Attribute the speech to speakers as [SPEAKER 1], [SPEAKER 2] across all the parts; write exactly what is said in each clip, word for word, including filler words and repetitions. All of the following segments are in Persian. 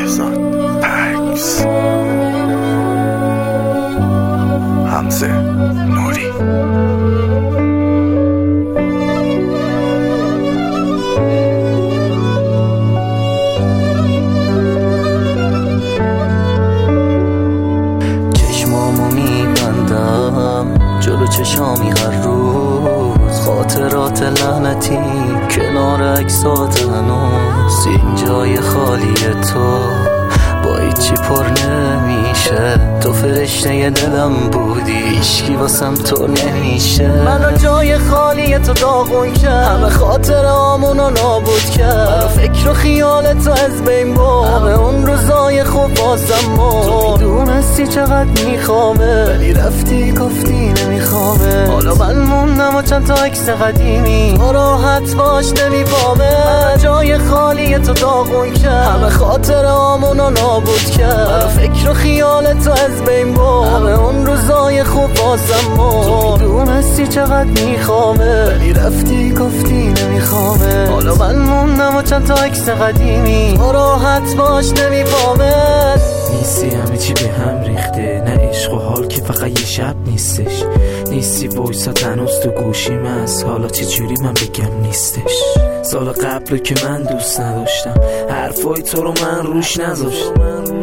[SPEAKER 1] بهزاد پکس حمزه نوری.
[SPEAKER 2] چشمامو میبندم جلو چشامی هر روز، خاطرات لعنتی کنار عکسات هنوز. این جای خالی تو با هیچی پر نمیشه، تو فرشته دلم بودی، هیچکی واسم تو نمیشه. منو جای خالی تو داغون کرد، همه خاطرامونو نابود کرد، منو فکر و خیال تو از بین برد، همه اون روزای خوب واسم مرد. تو میدونستی چقدر میخوامه ولی رفتی گفتی نمیخوامه. حالا من موندم و چند تا عکس قدیمی، تو راحت باش نمیفهمه. من جای خالی تو داغون کرد، همه خاطرامونو نابود کرد، منو فکر و خیال تو از بین برد، همه اون روزای خوب واسم مرد. تو میدونستی چقدر میخوامه ولی رفتی گفتی نمیخوامه. حالا من موندم و چند تا عکس قدیمی، تو راحت باش نمیفهمه.
[SPEAKER 3] نیستی همه چی به هم ریخته، نه عشق و حال که فقط یه شب نیستش. نیستی وایسات هنوز تو گوشیم هست، حالا چه جوری من بگم نیستش. سال قبل که من دوست نداشتم، حرفای تو رو من روش نذاشتم.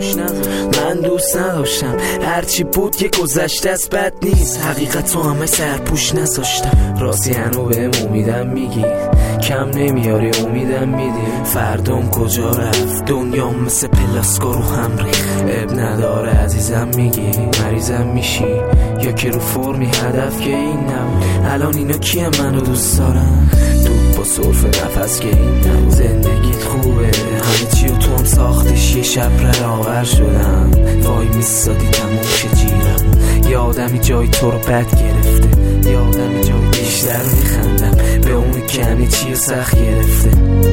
[SPEAKER 3] من دوست نداشتم، هرچی بود یه گذشته از بد نیست. حقیقت تو همه سرپوش نذاشتم. راستی هنو بهم امیدم میگی، کم نمیاری امیدم میدی. فردام کجا رفت، دنیا مثل پلاسکو رو هم ریخت. اب نداره عزیزم میگی، مریضم میشی یا که رو فرمی هدف که این نبود. الان اینا کیه منو دوست دارن، دود با صرف نفس که این نبود. زندگیت خوبه، همه چی رو تو هم ساختش، یه شب رهاور شدم. وای میستادی تموم شه جیرم، یه آدمی جای تو رو بد گرفته، یه آدمی جای بیشتر میخندم به اونی که همه چی رو سخت گرفته.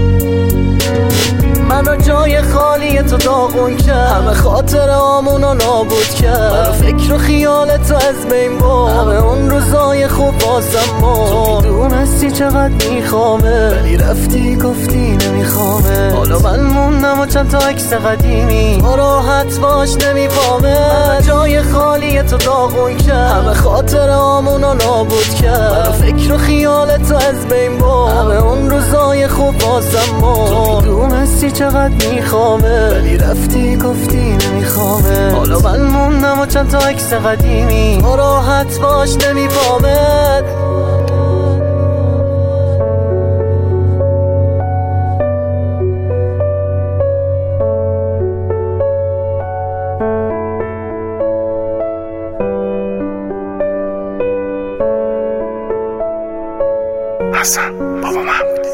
[SPEAKER 2] منو جای خالی تو داغون کرد، همه خاطرامونو نابود کرد، منو فکر و خیال تو از بین برد، همه اون روزای خوب واسم مرد. تو میدونستی چقدر میخوامه ولی رفتی گفتی نمیخوامه. حالا من موندم و چند تا عکس قدیمی، تو راحت باش نمیفهمه. من جای خالی تو داغون کرد، همه خاطرامونو نابود کرد، منو فکر و خیال تو از بین برد، همه اون روزای خوب واسم مرد. تو میدونستی چقدر میخوامه ولی رفتی گفتی نمیخوامه. حالا من موندم و چند تا عکس قدیمی، تو راحت باش نمیفهمه.
[SPEAKER 1] حسن بابا محمود.